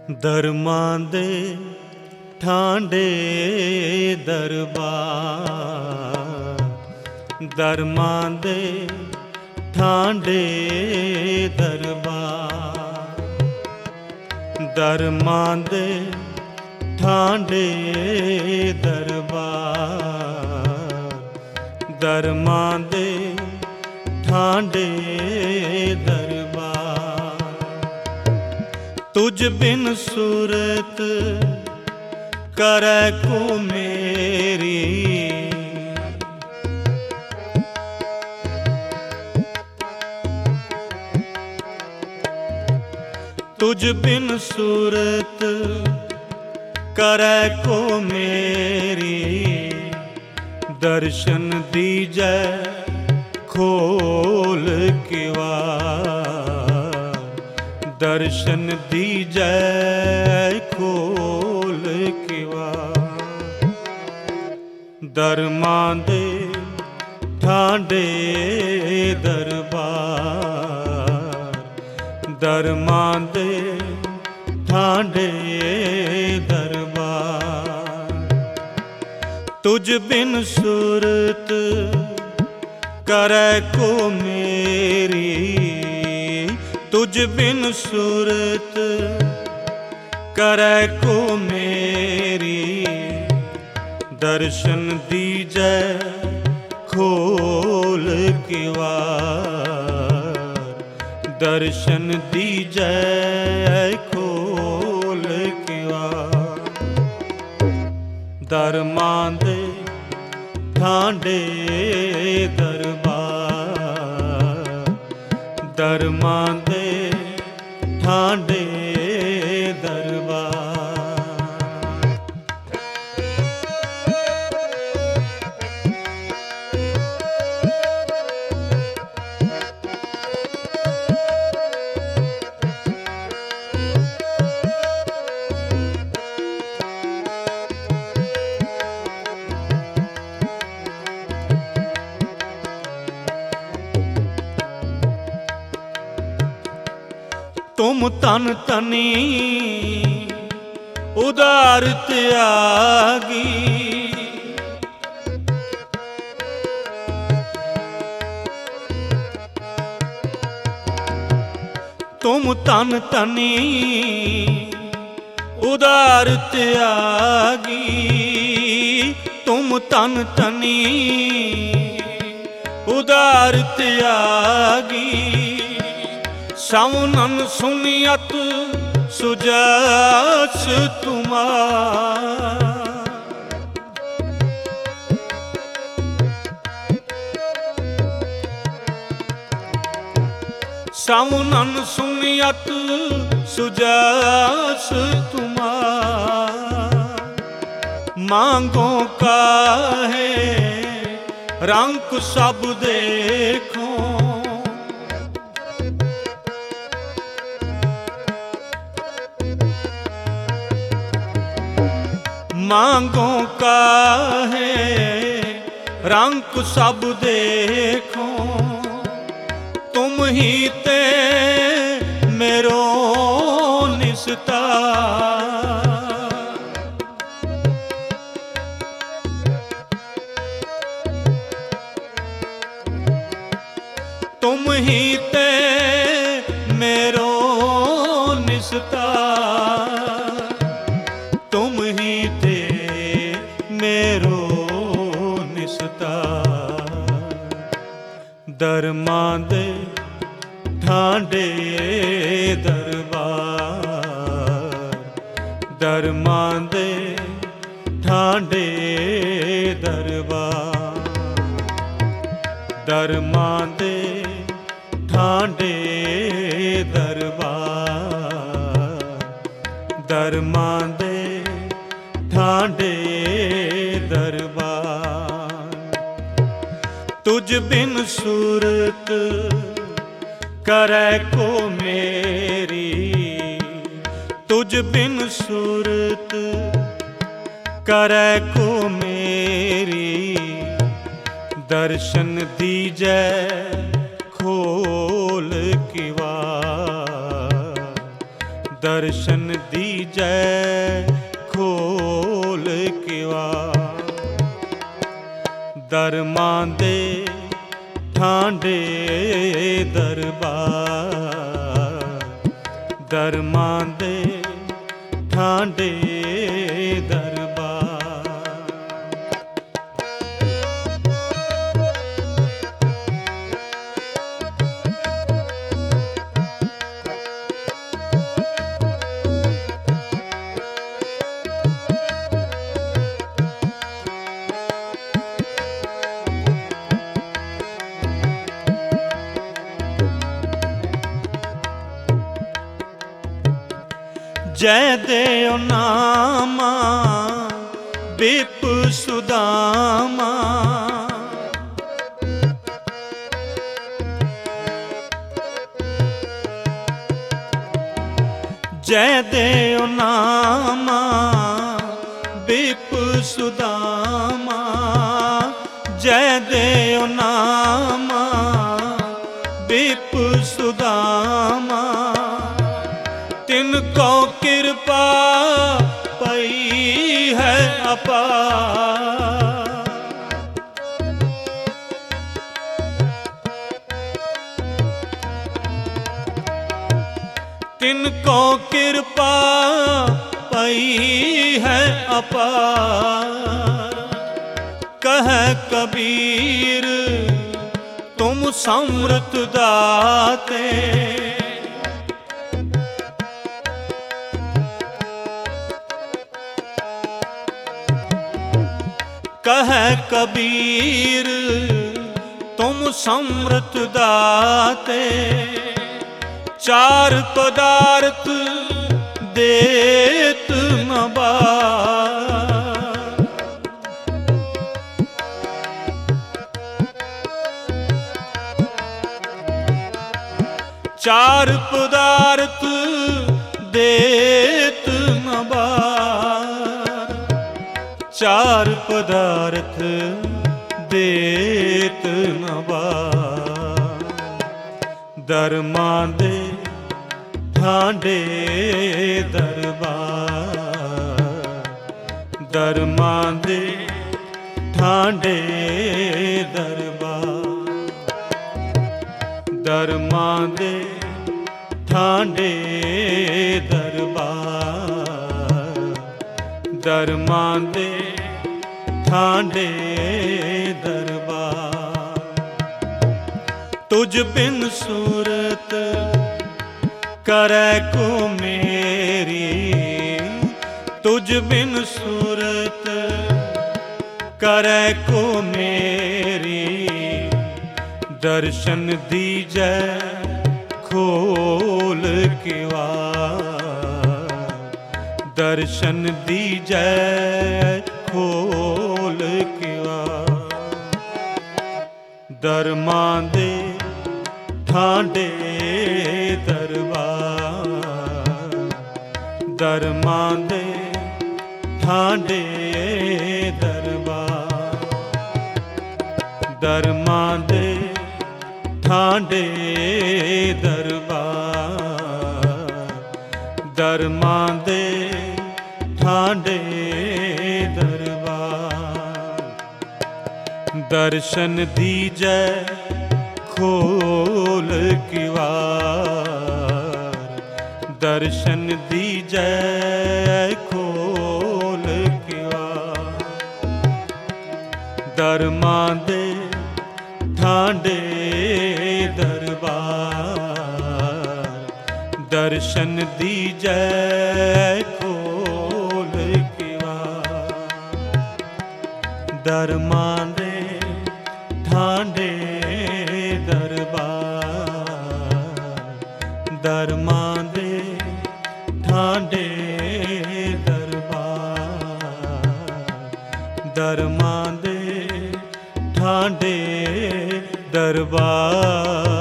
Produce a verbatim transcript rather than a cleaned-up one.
ਦਰਮਾਂ ਦੇ ਠਾਂਡੇ ਦਰਬਾਰ, ਦਰਮਾਂ ਦੇ ਠਾਂਡੇ ਦਰਬਾਰ, ਦਰਮਾਂ ਦੇ ਠਾਂਡੇ ਦਰਬਾਰ, ਦਰਮਾਂ ਦੇ ਠਾਂਡੇ ਦਰਬਾਰ। ਤੁਝ ਬਿਨ ਸੂਰਤ ਕਰੈ ਕੋ ਮੇਰੀ, ਤੁਝ ਬਿਨ ਸੂਰਤ ਕਰੈ ਕੋ ਮੇਰੀ। ਦਰਸ਼ਨ ਦੀਜੈ ਖੋਲ ਕਿਵਾਰ, ਦਰਸ਼ਨ ਦੀਜੈ ਖੋਲ ਕਿਵਾਰ। ਦਰਮਾਂ ਦੇ ਠਾਂਡੇ ਦਰਬਾਰ, ਦਰਮਾਂ ਦੇ ਠਾਂਡੇ ਦਰਬਾਰ। ਤੁਝ ਬਿਨ ਸੂਰਤ ਕਰੈ ਕੋ ਮੇਰੀ, ਤੁਝ ਬਿਨ ਸੂਰਤ ਕਰੈ ਕੋ ਮੇਰੀ। ਦਰਸ਼ਨ ਦੀਜੈ ਖੋਲ ਕਿਵਾਰ, ਦਰਸ਼ਨ ਦੀਜੈ ਖੋਲ ਕਿਵਾਰ। ਦਰਮਾਂ ਦੇ ਠਾਂਡੇ ਦਰਬਾਰ, ਦਰਮਾਂ ਦੇ ਠਾਂਡੇ ਦਰਬਾਰ। ਤੁਮ ਤਨ ਤਨੀ ਉਦਾਰ ਤਿਆਗੀ, ਤੁਮ ਤਨ ਤਨੀ ਉਦਾਰ ਤਿਆਗੀ, ਤੁਮ ਤਨ ਤਨੀ ਉਦਾਰ ਤਿਆਗੀ। ਸਵਨਨ ਸੁਨਿਯਤ ਸੁਜਸ ਤੁਮਾਰ, ਸਵਨਨ ਸੁਨਿਯਤ ਸੁਜਸ ਤੁਮਾਰ। ਮਾਂਗੋ ਕਾਹੇ ਰੰਗ ਸਭ ਦੇਖੋ, मांगो काहे रंग सब देखो। तुम ही ते मेरो निस्तार, तुम ही ते मेरो निस्तार, तुम ही ते मेरो निस्तार। दरमां दे ਠਾਂਡੇ ਦਰਬਾਰ, ਦਰਮਾਂ ਦੇ ਠਾਂਡੇ ਦਰਬਾਰ, ਦਰਮਾਂ ਦੇ ਠਾਂਡੇ ਦਰਬਾਰ, ਦਰਮਾਂ ਦੇ ਠਾਂਡੇ ਦਰਬਾਰ। ਤੁਝ ਬਿਨ ਸੂਰਤ ਕਰੈ ਕੋ ਮੇਰੀ, ਤੁਝ ਬਿਨ ਸੂਰਤ ਕਰੈ ਕੋ ਮੇਰੀ। ਦਰਸ਼ਨ ਦੀਜੈ ਖੋਲ ਕਿਵਾਰ, दर्शन दीजै खोल किवाड़। दरमां दे ठांडे दरबार, दरमां दे ठांडे दरबार। जय देव नामा बिप सुदामा, जय देव नामा बिप सुदामा, जय देव नामा बिप सुदामा। तिनको कृपा पई है अपार, तिनको कृपा पई है अपार। कह कबीर तुम समृत दाते, कह कबीर तुम समृत दाते। चार पदार्थ देत न बार, चार पदार्थ देत न बार, चार पदार्थ देत न बार। दरमां दे ठांडे दरबार, दरमां दे ठांडे दरबार, दरमां दे ठांडे दरबार, दरमां दे ठांडे दरबार। तुझ बिन सूरत करै को मेरी, तुझ बिन सूरत करै को मेरी। दर्शन दीजै खोल किवाड़, दर्शन दीजै खोल किवाड़। दरमां दे ठांडे दरबार, दरमां दे ठांडे दरबार, दरमां दे ठांडे दरबार, दरमां दे ठांडे दरबार। दर्शन दीजै खोल किवाड़, दर्शन दीजै खोल किवाड़। दरमां दे ठांडे दरबार, दर्शन दीजै खोल किवाड़। दरमां दे ठांडे दरबार, दरमां दे ठांडे दरबार, दरमां दे ठांडे दरबार।